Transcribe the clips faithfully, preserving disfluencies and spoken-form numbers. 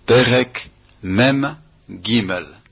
פרק מם ג'.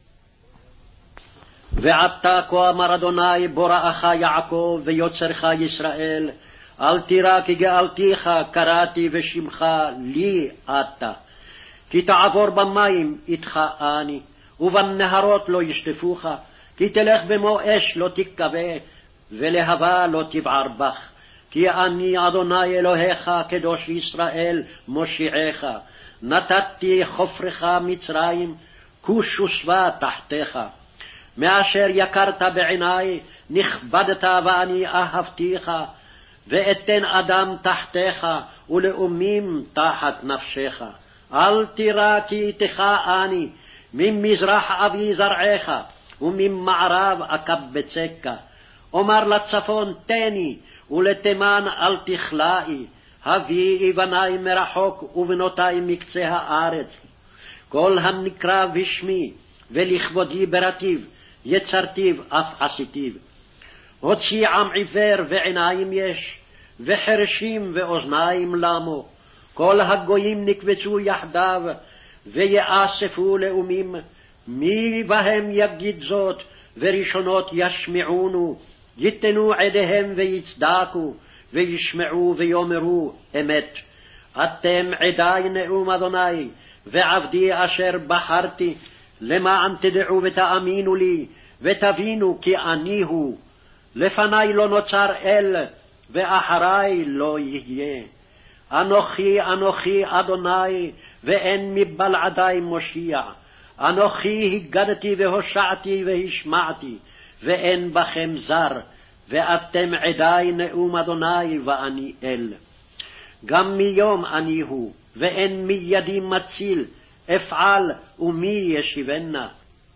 ועתה כה אמר אדוני בוראך יעקב ויוצרך ישראל, אל תירא כי גאלתיך קראתי ושמך לי אתה. כי תעבור במים איתך אני, ובנהרות לא ישטפוך, כי תלך במו אש לא תכבה, ולהבה לא תבער בך. כי אני אדוני אלוהיך קדוש ישראל מושיעך. נתתי חופרך מצרים, כוש ושבע תחתיך. מאשר יקרת בעיני נכבדת ואני אהבתיך, ואתן אדם תחתיך ולאומים תחת נפשך. אל תירא כי איתך אני, ממזרח אביא זרעך, וממערב אקבצך. אומר לצפון תני, ולתימן אל תכלאי. הביא בני מרחוק ובנותי מקצה הארץ. כל הנקרא בשמי ולכבודי ברטיב, יצרתיו אף עשיתיו. הוציא עם עיוור ועיניים יש, וחרשים ואוזניים למו. כל הגויים נקבצו יחדיו, ויאספו לאומים. מי בהם יגיד זאת, וראשונות ישמעונו. ייתנו עדיהם ויצדקו, וישמעו ויאמרו אמת. אתם עדי נאום אדוני, ועבדי אשר בחרתי, למען תדעו ותאמינו לי, ותבינו כי אני הוא. לפני לא נוצר אל, ואחרי לא יהיה. אנוכי אנוכי אדוני, ואין מבלעדי מושיע. אנוכי הגדתי והושעתי והשמעתי, ואין בכם זר. ואתם עדי נאום אדוני ואני אל. גם מיום אני הוא, ואין מידי מציל, אפעל ומי ישיבנה.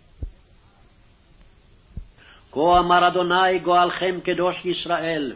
כה אמר אדוני גואלכם קדוש ישראל,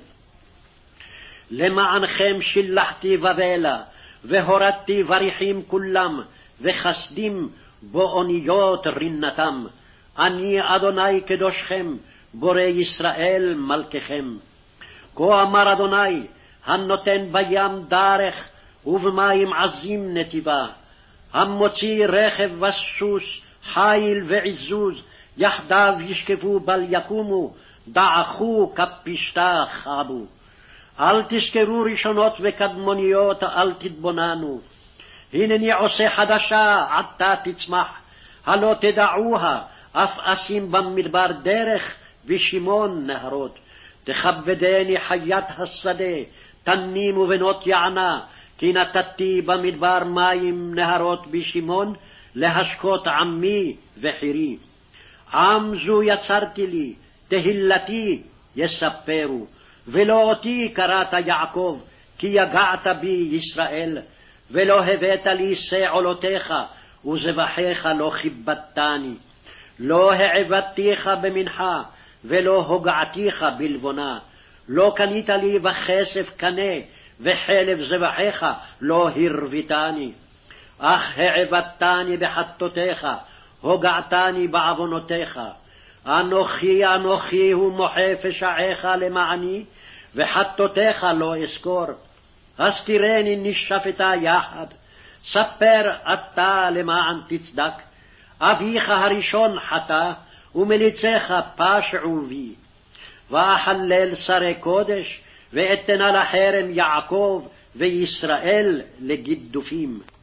למענכם שילחתי בבלה, והורדתי בריחים כולם, וחסדים באוניות רינתם. אני אדוני קדושכם, בורא ישראל מלככם. כה אמר אדוני, הנותן בים דרך, ובמים עזים נתיבה. המוציא רכב וסוס, חיל ועזוז, יחדיו ישכבו בל יקומו, דעכו כפשתה חבו. אל תזכרו ראשונות וקדמוניות, אל תתבוננו. הנני עושה חדשה, עתה תצמח, הלא תדעוה, אף אשים במדבר דרך, ושמעון נהרות. תכבדני חיית השדה, תנים ובנות יענה, כי נתתי במדבר מים נהרות בשמעון, להשקות עמי וחירי. עם זו יצרתי לי, תהילתי יספרו, ולא אותי קראת יעקב, כי יגעת בי ישראל, ולא הבאת לי שא עולותיך, וזבחיך לא כיבדתני. לא העבדתיך במנחה, ולא הוגעתיך בלבונה. לא קנית לי בכסף קנה, וחלב זבחיך לא הרביתני. אך העבדתני בחטאותיך, הוגעתני בעוונותיך. אנוכי אנוכי הוא מוחה פשעיך למעני, וחטאותיך לא אזכור. הזכירני נשפטה יחד, ספר אתה למען תצדק. אביך הראשון חטא, ומליציך פשעו בי. ואחלל שרי קודש, ואתנה לחרם יעקב, וישראל לגידופים.